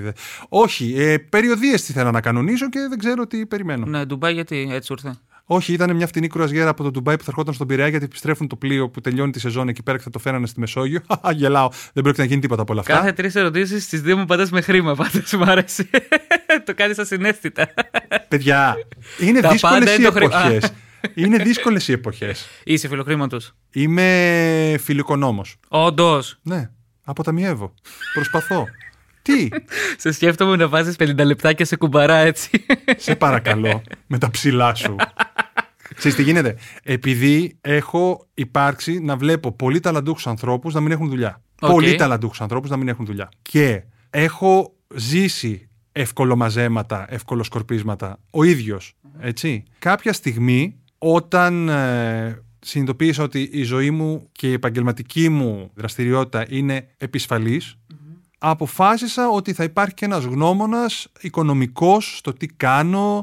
Όχι. Περιοδίες τι θέλω να κανονίσω και δεν ξέρω τι περιμένω. Ναι, Ντουμπάι γιατί έτσι ήρθε? Όχι, ήταν μια φτηνή κρουαζιέρα από το Ντουμπάι που θα ερχόταν στον Πειραιά γιατί επιστρέφουν το πλοίο που τελειώνει τη σεζόν εκεί πέρα και θα το φέρανε στη Μεσόγειο. Γελάω. Δεν πρόκειται να γίνει τίποτα από όλα αυτά. Κάθε 3 ερωτήσεις, στις 2 μου πατάς με χρήμα. Πάντως μου αρέσει. Το κάνεις ασυναίσθητα. Παιδιά, είναι δύσκολες οι εποχές. Είναι δύσκολες οι εποχές. Είσαι φιλοχρήματος? Είμαι φιλοοικονόμος. Όντως? Ναι, αποταμιεύω. Προσπαθώ. Τι? Σε σκέφτομαι να βάζεις 50 λεπτάκια σε κουμπαρά έτσι. Σε παρακαλώ, με τα ψηλά σου. Ξέρεις τι γίνεται? Επειδή έχω υπάρξει να βλέπω πολύ ταλαντούχους ανθρώπους να μην έχουν δουλειά. Πολύ ταλαντούχους ανθρώπους να μην έχουν δουλειά. Και έχω ζήσει ευκολομαζέματα, ευκολοσκορπίσματα ο ίδιος. Έτσι. Κάποια στιγμή όταν συνειδητοποίησα ότι η ζωή μου και η επαγγελματική μου δραστηριότητα είναι επισφαλής, αποφάσισα ότι θα υπάρχει και ένας γνώμονας οικονομικός στο τι κάνω,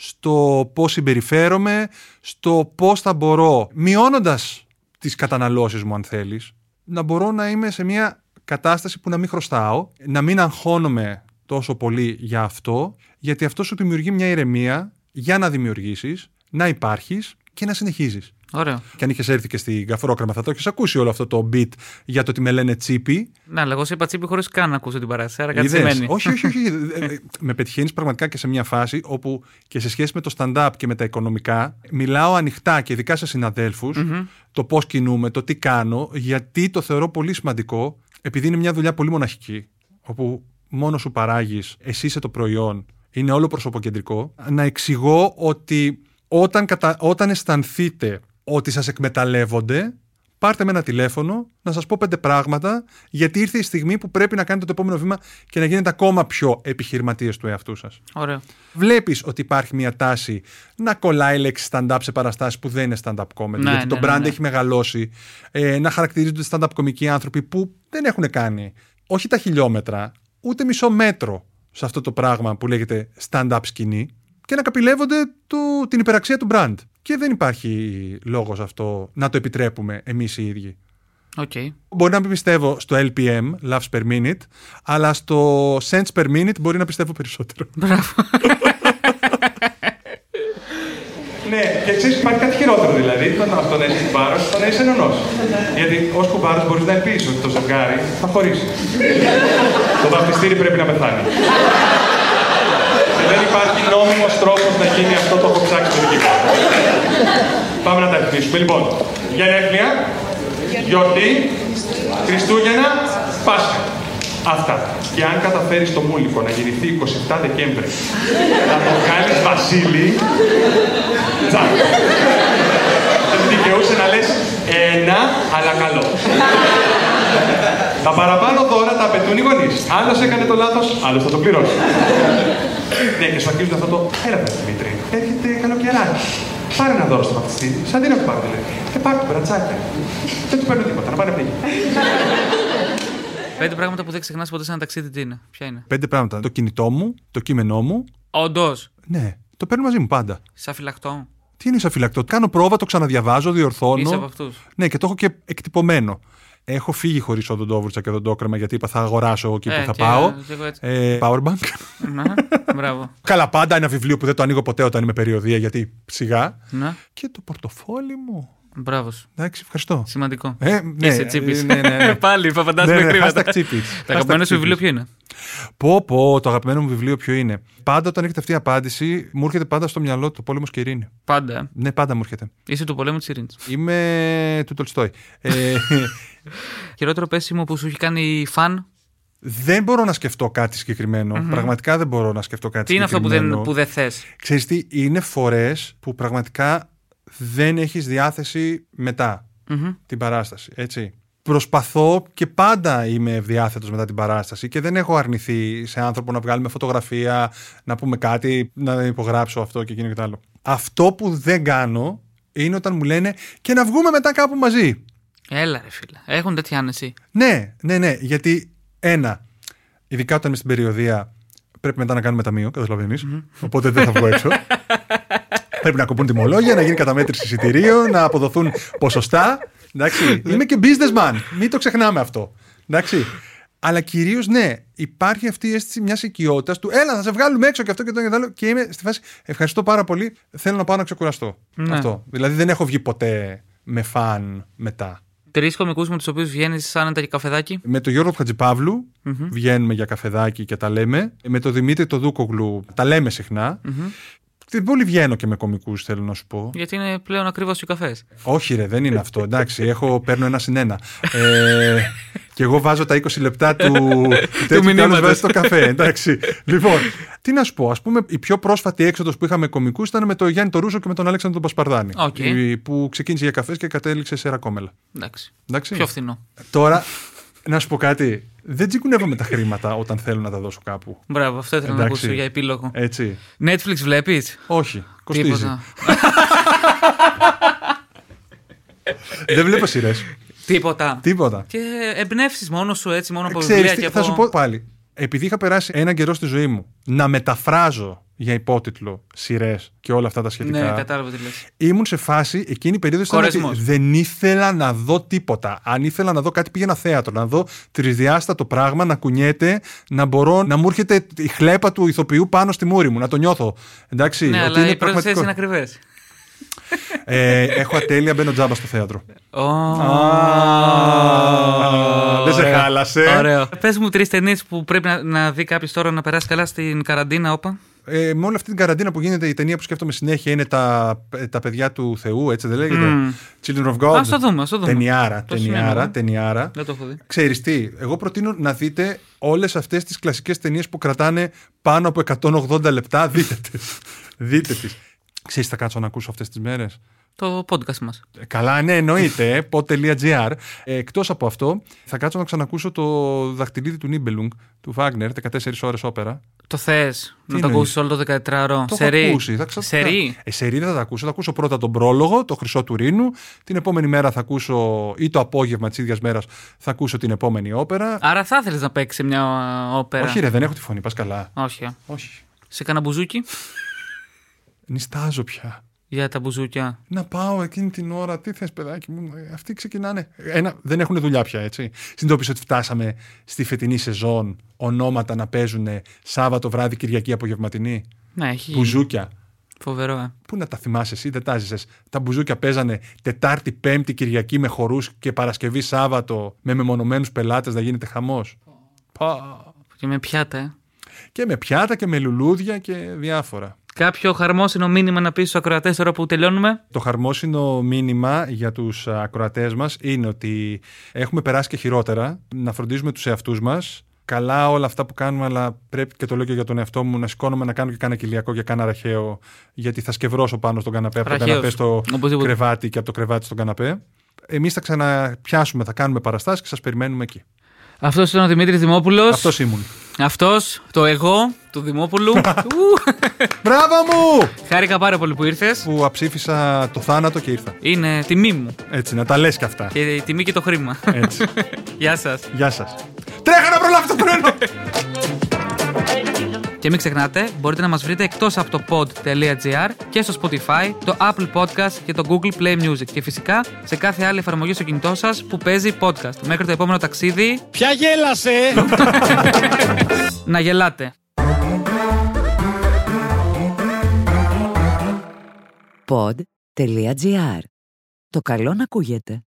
στο πώς συμπεριφέρομαι, στο πώς θα μπορώ, μειώνοντας τις καταναλώσεις μου αν θέλεις, να μπορώ να είμαι σε μια κατάσταση που να μην χρωστάω, να μην αγχώνομαι τόσο πολύ για αυτό, γιατί αυτό σου δημιουργεί μια ηρεμία για να δημιουργήσεις, να υπάρχεις και να συνεχίζεις. Ωραίο. Και αν είχες έρθει και στην Καφρόκραμα θα το έχεις ακούσει όλο αυτό το beat για το ότι με λένε τσίπη. Ναι, αλλά εγώ σε είπα τσίπη χωρίς καν να ακούσω την παράσταση. Άρα κάτι σημαίνει. Όχι. Με πετυχαίνεις πραγματικά και σε μια φάση όπου και σε σχέση με το stand-up και με τα οικονομικά μιλάω ανοιχτά και ειδικά σε συναδέλφους το πώς κινούμε, το τι κάνω, γιατί το θεωρώ πολύ σημαντικό, επειδή είναι μια δουλειά πολύ μοναχική, όπου μόνο σου παράγεις, εσύ είσαι το προϊόν, είναι όλο προσωποκεντρικό, να εξηγώ ότι όταν αισθανθείτε ότι σας εκμεταλλεύονται, πάρτε με ένα τηλέφωνο να σας πω 5 πράγματα, γιατί ήρθε η στιγμή που πρέπει να κάνετε το επόμενο βήμα και να γίνετε ακόμα πιο επιχειρηματίες του εαυτού σας. Ωραίο. Βλέπεις ότι υπάρχει μια τάση να κολλάει λέξη stand-up σε παραστάσεις που δεν είναι stand-up comedy, γιατί το brand έχει μεγαλώσει, να χαρακτηρίζονται stand-up κομικοί άνθρωποι που δεν έχουν κάνει όχι τα χιλιόμετρα, ούτε μισό μέτρο σε αυτό το πράγμα που λέγεται stand-up σκηνή και να καπηλεύονται την υπεραξία του brand. Και δεν υπάρχει λόγος αυτό να το επιτρέπουμε εμείς οι ίδιοι. Okay. Μπορεί να μην πιστεύω στο LPM, Laughs per minute, αλλά στο cents per minute μπορεί να πιστεύω περισσότερο. Μπράβο. Ναι, και ξέρεις, υπάρχει κάτι χειρότερο δηλαδή. Αυτό να είσαι κουμπάρος, το να είσαι ενωνός. Γιατί ως κουμπάρος μπορείς να ελπίσεις ότι το ζευγάρι θα χωρίσει. Το βαφτιστήρι πρέπει να πεθάνει. Και δεν υπάρχει νόμιμος τρόπος να γίνει αυτό, το έχω ψάξει στο δική μου. Πάμε να τα ευθύσουμε. Λοιπόν, γενέθλια, γιορτή, Χριστούγεννα, Πάσχα. Αυτά. Και αν καταφέρεις το Μούλικο να γεννηθεί 27 Δεκέμβρη, να το κάνεις Βασίλη, τσακ. Θα δικαιούσε να λες ένα, αλλά καλό. Τα παραπάνω δώρα τα απαιτούν οι γονείς. Άλλος έκανε το λάθος, άλλος θα το πληρώσει. Ναι, και σου αρχίζουν αυτό το έλα βρε Δημήτρη, έρχεται καλοκαιράκι. Πάρε ένα δώρο στο βαφτιστήρι, σαν τι να του πάρω δηλαδή. Και πάρε το μπρατσάκια. Δεν του παίρνω τίποτα, να πάνε πνίγει. 5 πράγματα που δεν ξεχνάς ποτέ σε ένα ταξίδι, τι είναι? Ποια είναι? 5 πράγματα. Το κινητό μου, το κείμενό μου. Όντως. Ναι, το παίρνω μαζί μου πάντα. Σαν φυλακτό. Τι είναι σαν φυλακτό? Κάνω πρόβα, το ξαναδιαβάζω, διορθώνω. Είσαι από αυτούς? Ναι, και το έχω και εκτυπωμένο. Έχω φύγει χωρίς οδοντόβουρτσα και οδοντόκρεμα γιατί είπα θα αγοράσω εκεί που θα πάω. Powerbank. Ναι, μπράβο. Καλά, πάντα ένα βιβλίο που δεν το ανοίγω ποτέ όταν είμαι περιοδία γιατί σιγά. Ναι. Και το πορτοφόλι μου. Μπράβο σου. Εντάξει, ευχαριστώ. Σημαντικό. Ναι, Είσαι τσίπης. ναι. Πάλι, φαντάζομαι χρήματα. Το αγαπημένο σου βιβλίο ποιο είναι? Το αγαπημένο μου βιβλίο ποιο είναι? Πάντα όταν έχετε αυτή η απάντηση, μου έρχεται πάντα στο μυαλό το Πόλεμος και Ειρήνη. Πάντα. Ναι, πάντα μου έρχεται. Είσαι του Πολέμου της Ειρήνης. Είμαι του Τολστόι. Χειρότερο πέσιμο που σου έχει κάνει φαν? Δεν μπορώ να σκεφτώ κάτι συγκεκριμένο. Πραγματικά δεν μπορώ να σκεφτώ κάτι συγκεκριμένο. Τι είναι αυτό που δεν θες? Ξέρεις τι, είναι φορές που πραγματικά δεν έχεις διάθεση μετά την παράσταση, έτσι. Προσπαθώ και πάντα είμαι ευδιάθετος μετά την παράσταση και δεν έχω αρνηθεί σε άνθρωπο να βγάλουμε φωτογραφία, να πούμε κάτι, να υπογράψω αυτό και εκείνο και το άλλο. Αυτό που δεν κάνω είναι όταν μου λένε και να βγούμε μετά κάπου μαζί. Έλα ρε φίλε, έχουν τέτοια άνεση. Ναι, γιατί ειδικά όταν είμαι στην περιοδία πρέπει μετά να κάνουμε ταμείο, καταλαβαίνεις, οπότε δεν θα βγω έξω. Πρέπει να κοπούν τιμολόγια, να γίνει καταμέτρηση εισιτηρίων, να αποδοθούν ποσοστά. Εντάξει. Είμαι και businessman. Μην το ξεχνάμε αυτό. Εντάξει. Αλλά κυρίως ναι, υπάρχει αυτή η αίσθηση μιας οικειότητας του έλα, θα σε βγάλουμε έξω και αυτό και το άλλο. Και είμαι στη φάση ευχαριστώ πάρα πολύ. Θέλω να πάω να ξεκουραστώ. Ναι. Αυτό. Δηλαδή δεν έχω βγει ποτέ με φαν μετά. 3 κωμικούς με τους οποίους βγαίνεις άνετα και καφεδάκι? Με τον Γιώργο Χατζηπαύλου βγαίνουμε για καφεδάκι και τα λέμε. Με τον Δημήτρη τον Δούκογλου τα λέμε συχνά. Δεν πολύ βγαίνω και με κωμικούς, θέλω να σου πω. Γιατί είναι πλέον ακριβώς οι καφές. Όχι, ρε, δεν είναι αυτό. Εντάξει, παίρνω 1/1. Και εγώ βάζω τα 20 λεπτά του μηνύματος στο καφέ. Εντάξει. Λοιπόν, τι να σου πω. Ας πούμε, η πιο πρόσφατη έξοδος που είχαμε κωμικούς ήταν με τον Γιάννη τον Ρούσο και με τον Αλέξανδρο τον Πασπαρδάνη. Που ξεκίνησε για καφές και κατέληξε σε ρακόμελα. Εντάξει. Πιο φθηνό. Τώρα, να σου πω κάτι. Δεν τσικουνεύομαι τα χρήματα όταν θέλω να τα δώσω κάπου. Μπράβο, αυτό ήθελα να ακούσω για επίλογο. Έτσι. Netflix βλέπεις? Όχι, κοστίζει. Δεν βλέπω σειρές. Τίποτα. Και εμπνεύσεις μόνο σου έτσι, μόνο από βιβλία και από... Θα σου πω πάλι. Επειδή είχα περάσει έναν καιρό στη ζωή μου να μεταφράζω για υπότιτλο σειρές και όλα αυτά τα σχετικά. Ναι, κατάλαβα τι λες. Ήμουν σε φάση εκείνη η περίοδο ότι δεν ήθελα να δω τίποτα. Αν ήθελα να δω κάτι, πήγαινα θέατρο. Να δω τρισδιάστατο πράγμα να κουνιέται, να μπορώ να μου έρχεται η χλέπα του ηθοποιού πάνω στη μούρη μου, να το νιώθω. Εντάξει, ναι, αλλά οι πρόσθεσεις είναι ακριβές. Έχω ατέλεια, μπαίνω τζάμπα στο θέατρο. Δεν σε χάλασε. Ωραίο. Πες μου 3 ταινίες που πρέπει να δει κάποιος τώρα να περάσει καλά στην καραντίνα, όπα. Με όλη αυτή την καραντίνα που γίνεται, η ταινία που σκέφτομαι συνέχεια είναι τα παιδιά του Θεού, έτσι δεν λέγεται? Children of God. Ας το δούμε. Ταινιάρα. Δεν το έχω δει. Ξέρεις τι, εγώ προτείνω να δείτε όλες αυτές τις κλασικές ταινίες που κρατάνε πάνω από 180 λεπτά. Δείτε τις. Ξέρεις, θα κάτσω να ακούσω αυτές τις μέρες το podcast μας. Καλά, ναι, εννοείται. pod.gr. Εκτός από αυτό, θα κάτσω να ξανακούσω το δαχτυλίδι του Νίμπελουγκ του Βάγνερ, 14 ώρες όπερα. Το θες να το ακούσεις όλο το 14ωρο? Το έχω ακούσει. Σερί δεν θα τα ακούσω. Θα ακούσω πρώτα τον πρόλογο, το Χρυσό του Ρήνου. Την επόμενη μέρα θα ακούσω, ή το απόγευμα της ίδιας μέρας, θα ακούσω την επόμενη όπερα. Άρα θα ήθελες να παίξεις μια όπερα? Όχι, ρε, δεν έχω τη φωνή. Πας καλά. Όχι. Σε κανένα μπουζούκι? Νιστάζω πια. Για τα μπουζούκια. Να πάω εκείνη την ώρα, τι θες παιδάκι μου, αυτοί ξεκινάνε. Δεν έχουν δουλειά πια, έτσι. Συνειδητοποίησα ότι φτάσαμε στη φετινή σεζόν ονόματα να παίζουν Σάββατο βράδυ, Κυριακή απογευματινή. Ναι, έχει. Μπουζούκια. Φοβερό, Πού να τα θυμάσαι εσύ, δεν τα ζήσες. Τα μπουζούκια παίζανε Τετάρτη, Πέμπτη, Κυριακή με χορούς και Παρασκευή, Σάββατο με μεμονωμένους πελάτες να γίνεται χαμός. Και με πιάτα, Και με πιάτα και με λουλούδια και διάφορα. Κάποιο χαρμόσυνο μήνυμα να πεις στους ακροατές τώρα που τελειώνουμε? Το χαρμόσυνο μήνυμα για τους ακροατές μας είναι ότι έχουμε περάσει και χειρότερα, να φροντίζουμε τους εαυτούς μας. Καλά όλα αυτά που κάνουμε, αλλά πρέπει, και το λέω και για τον εαυτό μου, να σηκώνομαι να κάνω και κάνα κοιλιακό και κάνα ραχαίο, γιατί θα σκευρώσω πάνω στον καναπέ, από το καναπέ στο κρεβάτι και από το κρεβάτι στον καναπέ. Εμείς θα ξαναπιάσουμε, θα κάνουμε παραστάσεις και σας περιμένουμε εκεί. Αυτός ήταν ο Δημήτρης Δημόπουλος. Αυτός ήμουν. Αυτός, το εγώ του Δημόπουλου. Μπράβο μου! Χάρηκα πάρα πολύ που ήρθες. Που αψήφισα το θάνατο και ήρθα. Είναι τιμή μου. Έτσι, να τα λες κι αυτά. Και η τιμή και το χρήμα. Έτσι. Γεια σας. Γεια σας. Τρέχα να προλάβει το τρένο! Και μην ξεχνάτε, μπορείτε να μας βρείτε εκτός από το pod.gr και στο Spotify, το Apple Podcast και το Google Play Music. Και φυσικά σε κάθε άλλη εφαρμογή στο κινητό σας που παίζει podcast. Μέχρι το επόμενο ταξίδι. Ποια γέλασε! Να γελάτε. Pod.gr. Το καλό να ακούγεται.